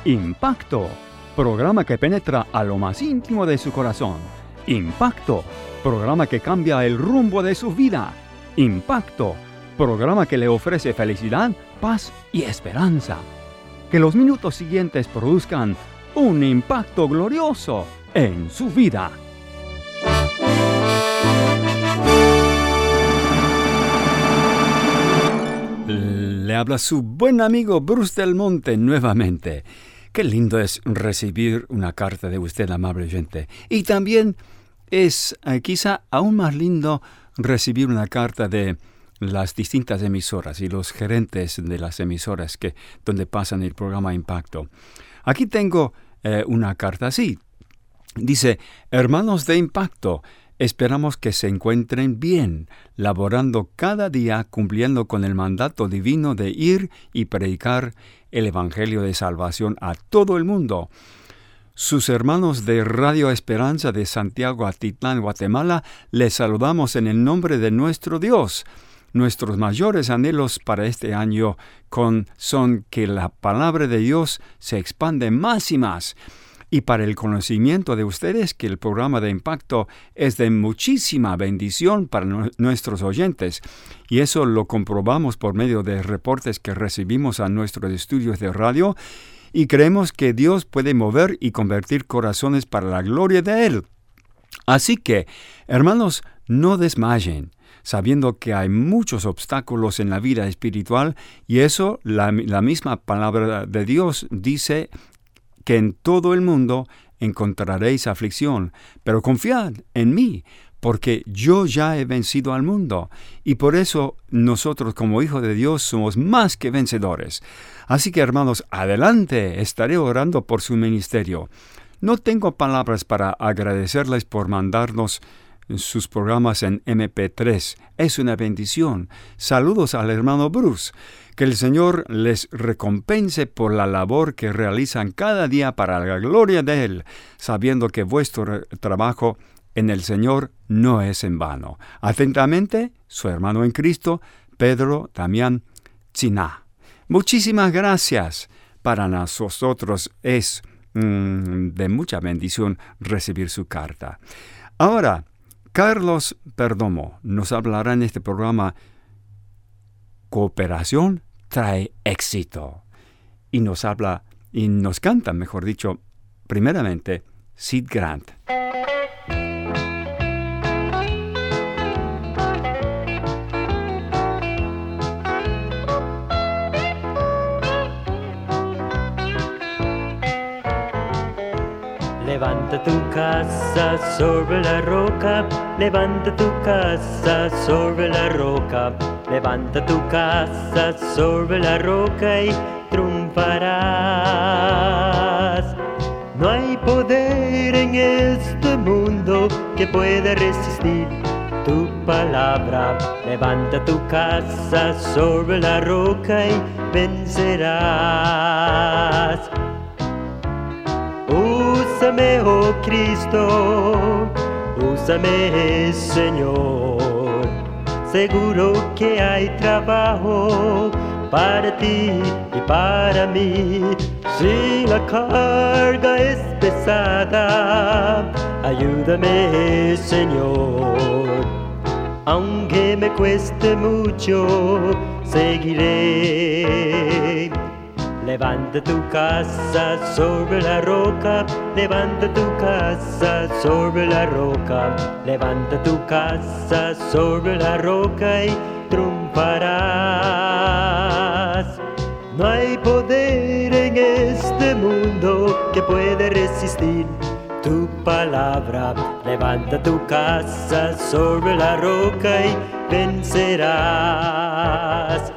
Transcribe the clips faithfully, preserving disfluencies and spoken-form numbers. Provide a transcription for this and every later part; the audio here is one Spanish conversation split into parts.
Impacto, programa que penetra a lo más íntimo de su corazón. Impacto, programa que cambia el rumbo de su vida. Impacto, programa que le ofrece felicidad, paz y esperanza. Que los minutos siguientes produzcan un impacto glorioso en su vida. Le habla su buen amigo Bruce Del Monte nuevamente. Qué lindo es recibir una carta de usted, amable oyente. Y también es eh, quizá aún más lindo recibir una carta de las distintas emisoras y los gerentes de las emisoras que, donde pasan el programa Impacto. Aquí tengo eh, una carta así. Dice: hermanos de Impacto, esperamos que se encuentren bien, laborando cada día, cumpliendo con el mandato divino de ir y predicar el Evangelio de Salvación a todo el mundo. Sus hermanos de Radio Esperanza de Santiago Atitlán, Guatemala, les saludamos en el nombre de nuestro Dios. Nuestros mayores anhelos para este año con, son que la palabra de Dios se expande más y más. Y para el conocimiento de ustedes, que el programa de Impacto es de muchísima bendición para no, nuestros oyentes. Y eso lo comprobamos por medio de reportes que recibimos a nuestros estudios de radio. Y creemos que Dios puede mover y convertir corazones para la gloria de Él. Así que, hermanos, no desmayen, sabiendo que hay muchos obstáculos en la vida espiritual. Y eso, la, la misma palabra de Dios dice que en todo el mundo encontraréis aflicción, pero confiad en mí, porque yo ya he vencido al mundo, y por eso nosotros como hijos de Dios somos más que vencedores. Así que, hermanos, adelante, estaré orando por su ministerio. No tengo palabras para agradecerles por mandarnos sus programas en eme pe tres. Es una bendición. Saludos al hermano Bruce. Que el Señor les recompense por la labor que realizan cada día para la gloria de Él, sabiendo que vuestro trabajo en el Señor no es en vano. Atentamente, su hermano en Cristo, Pedro Damián Chiná. Muchísimas gracias. Para nosotros es mm, de mucha bendición recibir su carta. Ahora, Carlos Perdomo nos hablará en este programa Cooperación trae éxito. Y nos habla, y nos canta, mejor dicho, primeramente, Sid Grant. Levanta tu casa sobre la roca, levanta tu casa sobre la roca, levanta tu casa sobre la roca y triunfarás. No hay poder en este mundo que pueda resistir tu palabra. Levanta tu casa sobre la roca y vencerás. Úsame, oh Cristo, úsame, Señor. Seguro que hay trabajo para ti y para mí. Si la carga es pesada, ayúdame, Señor. Aunque me cueste mucho, seguiré. Levanta tu casa sobre la roca, levanta tu casa sobre la roca, levanta tu casa sobre la roca y triunfarás. No hay poder en este mundo que pueda resistir tu palabra. Levanta tu casa sobre la roca y vencerás.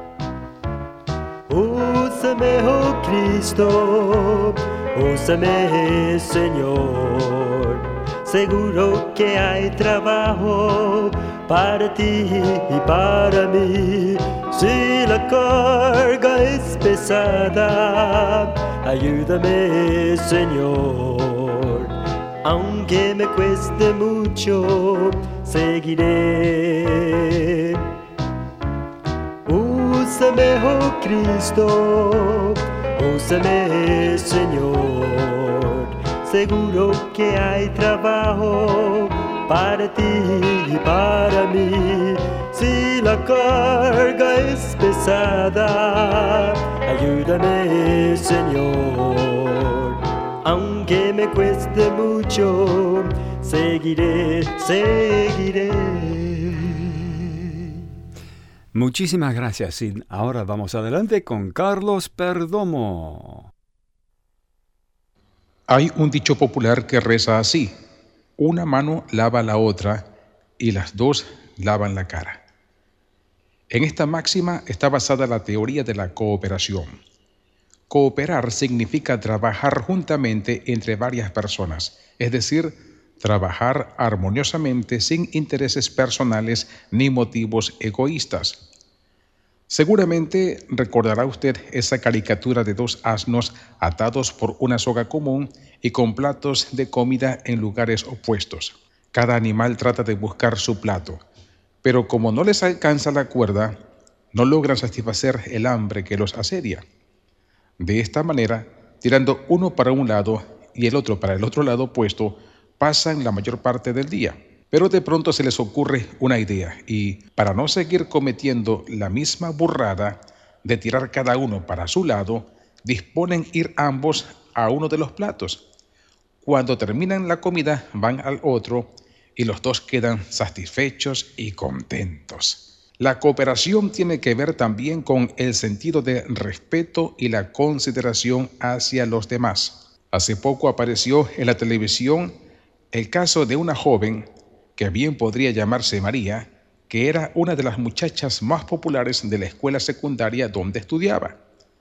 Úsame, oh Cristo, úsame, Señor. Seguro que hay trabajo para ti y para mí. Si la carga es pesada, ayúdame, Señor. Aunque me cueste mucho, seguiré. Úsame, oh Cristo, Úsame, Señor, seguro que hay trabajo para ti y para mí. Si la carga es pesada, ayúdame, Señor. Aunque me cueste mucho, seguiré, seguiré. Muchísimas gracias. Y ahora vamos adelante con Carlos Perdomo. Hay un dicho popular que reza así: una mano lava la otra y las dos lavan la cara. En esta máxima está basada la teoría de la cooperación. Cooperar significa trabajar juntamente entre varias personas, es decir, trabajar armoniosamente sin intereses personales ni motivos egoístas. Seguramente recordará usted esa caricatura de dos asnos atados por una soga común y con platos de comida en lugares opuestos. Cada animal trata de buscar su plato, pero como no les alcanza la cuerda, no logran satisfacer el hambre que los asedia. De esta manera, tirando uno para un lado y el otro para el otro lado opuesto, pasan la mayor parte del día. Pero de pronto se les ocurre una idea y, para no seguir cometiendo la misma burrada de tirar cada uno para su lado, disponen ir ambos a uno de los platos. Cuando terminan la comida, van al otro y los dos quedan satisfechos y contentos. La cooperación tiene que ver también con el sentido de respeto y la consideración hacia los demás. Hace poco apareció en la televisión el caso de una joven que bien podría llamarse María, que era una de las muchachas más populares de la escuela secundaria donde estudiaba.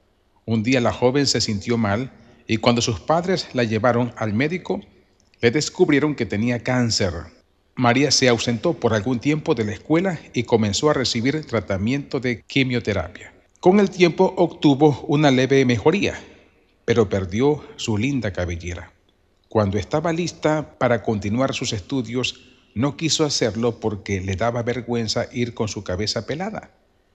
Un día la joven se sintió mal y cuando sus padres la llevaron al médico, le descubrieron que tenía cáncer. María se ausentó por algún tiempo de la escuela y comenzó a recibir tratamiento de quimioterapia. Con el tiempo obtuvo una leve mejoría, pero perdió su linda cabellera. Cuando estaba lista para continuar sus estudios, no quiso hacerlo porque le daba vergüenza ir con su cabeza pelada.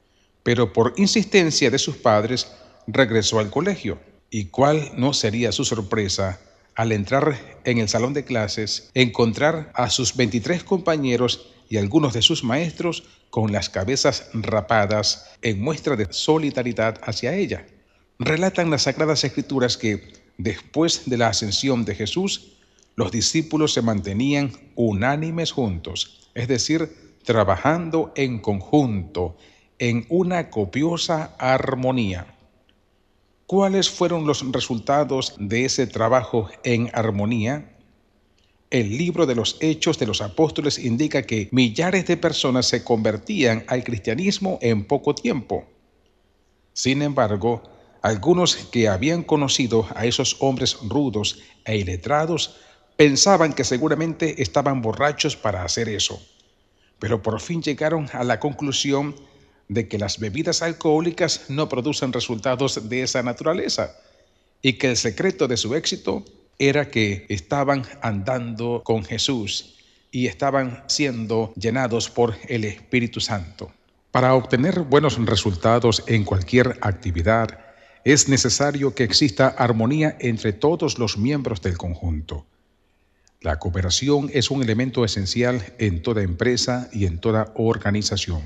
Pero por insistencia de sus padres, regresó al colegio. ¿Y cuál no sería su sorpresa al entrar en el salón de clases, encontrar a sus veintitrés compañeros y algunos de sus maestros con las cabezas rapadas en muestra de solidaridad hacia ella? Relatan las Sagradas Escrituras que, después de la ascensión de Jesús, los discípulos se mantenían unánimes juntos, es decir, trabajando en conjunto, en una copiosa armonía. ¿Cuáles fueron los resultados de ese trabajo en armonía? El libro de los Hechos de los Apóstoles indica que millares de personas se convertían al cristianismo en poco tiempo. Sin embargo, algunos que habían conocido a esos hombres rudos e iletrados pensaban que seguramente estaban borrachos para hacer eso, pero por fin llegaron a la conclusión de que las bebidas alcohólicas no producen resultados de esa naturaleza y que el secreto de su éxito era que estaban andando con Jesús y estaban siendo llenados por el Espíritu Santo. Para obtener buenos resultados en cualquier actividad, es necesario que exista armonía entre todos los miembros del conjunto. La cooperación es un elemento esencial en toda empresa y en toda organización.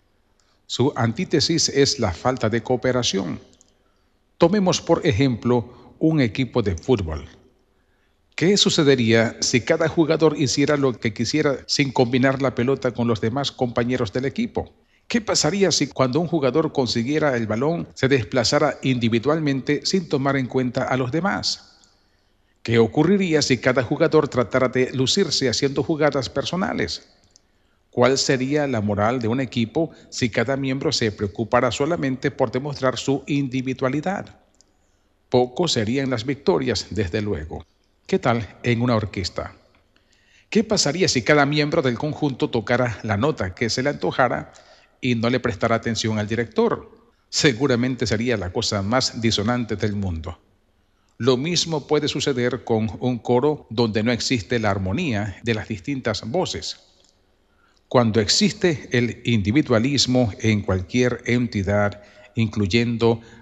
Su antítesis es la falta de cooperación. Tomemos, por ejemplo, un equipo de fútbol. ¿Qué sucedería si cada jugador hiciera lo que quisiera sin combinar la pelota con los demás compañeros del equipo? ¿Qué pasaría si cuando un jugador consiguiera el balón se desplazara individualmente sin tomar en cuenta a los demás? ¿Qué ocurriría si cada jugador tratara de lucirse haciendo jugadas personales? ¿Cuál sería la moral de un equipo si cada miembro se preocupara solamente por demostrar su individualidad? Pocos serían las victorias, desde luego. ¿Qué tal en una orquesta? ¿Qué pasaría si cada miembro del conjunto tocara la nota que se le antojara y no le prestara atención al director? Seguramente sería la cosa más disonante del mundo. Lo mismo puede suceder con un coro donde no existe la armonía de las distintas voces. Cuando existe el individualismo en cualquier entidad, incluyendo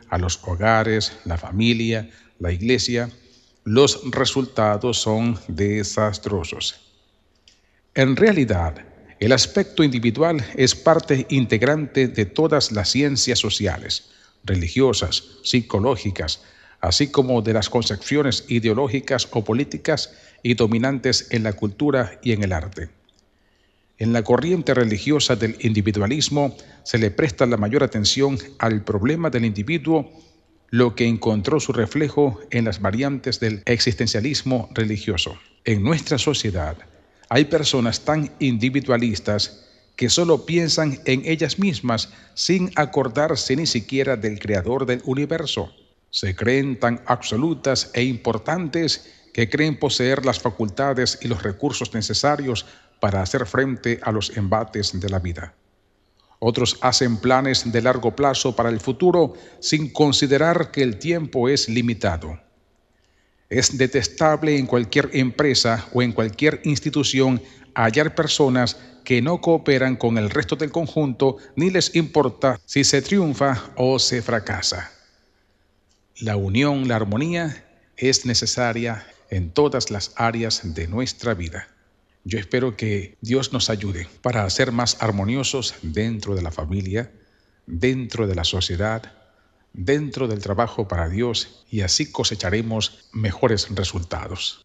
a los hogares, la familia, la iglesia, los resultados son desastrosos. En realidad, el aspecto individual es parte integrante de todas las ciencias sociales, religiosas, psicológicas, así como de las concepciones ideológicas o políticas y dominantes en la cultura y en el arte. En la corriente religiosa del individualismo se le presta la mayor atención al problema del individuo, lo que encontró su reflejo en las variantes del existencialismo religioso. En nuestra sociedad hay personas tan individualistas que solo piensan en ellas mismas sin acordarse ni siquiera del creador del universo. Se creen tan absolutas e importantes que creen poseer las facultades y los recursos necesarios para hacer frente a los embates de la vida. Otros hacen planes de largo plazo para el futuro sin considerar que el tiempo es limitado. Es detestable en cualquier empresa o en cualquier institución hallar personas que no cooperan con el resto del conjunto ni les importa si se triunfa o se fracasa. La unión, la armonía es necesaria en todas las áreas de nuestra vida. Yo espero que Dios nos ayude para ser más armoniosos dentro de la familia, dentro de la sociedad, dentro del trabajo para Dios, y así cosecharemos mejores resultados.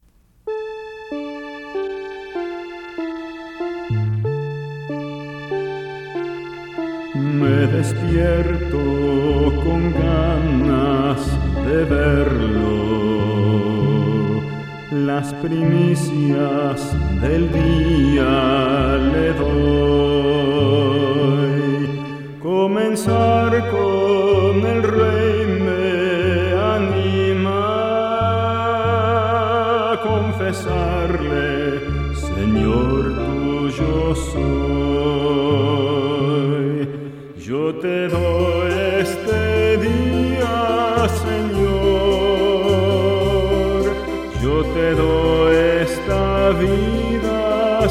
Me despierto con ganas de verlo, las primicias del día le doy. Comenzar con el Rey me anima a confesarle, Señor, tuyo soy. Yo te doy este día, Señor, yo te doy esta vida,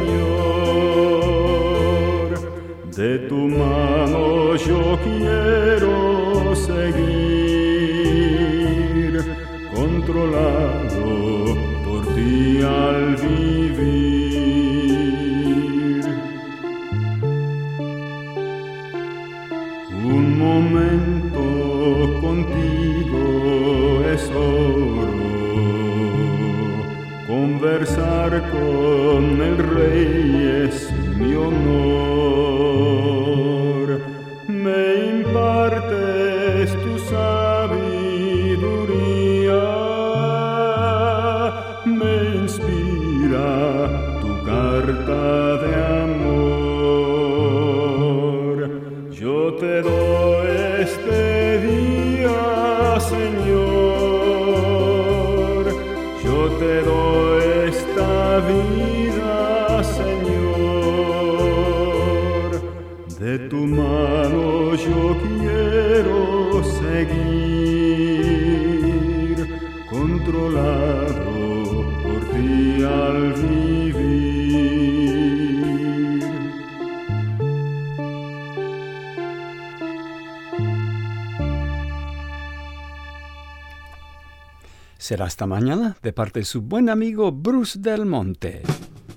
Señor. De tu mano yo quiero seguir, controlado por ti al vivir. Un momento contigo es oro, conversar con el Rey es mi honor. Me impartes tu sabiduría, me inspira tu carta de amor. Yo te doy este día, Señor, yo te doy esta vida, Señor. De tu mano yo quiero seguir, controlado por ti al vivir. Será hasta mañana de parte de su buen amigo Bruce Del Monte.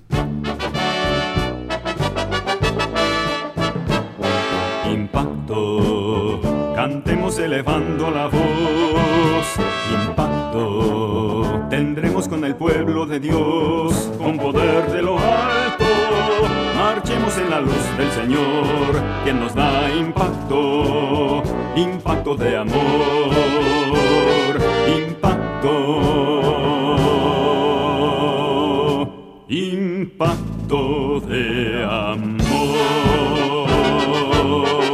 Impacto, cantemos elevando la voz. Impacto, tendremos con el pueblo de Dios, con poder de lo alto. Marchemos en la luz del Señor, quien nos da impacto, impacto de amor. Impacto, impacto de amor.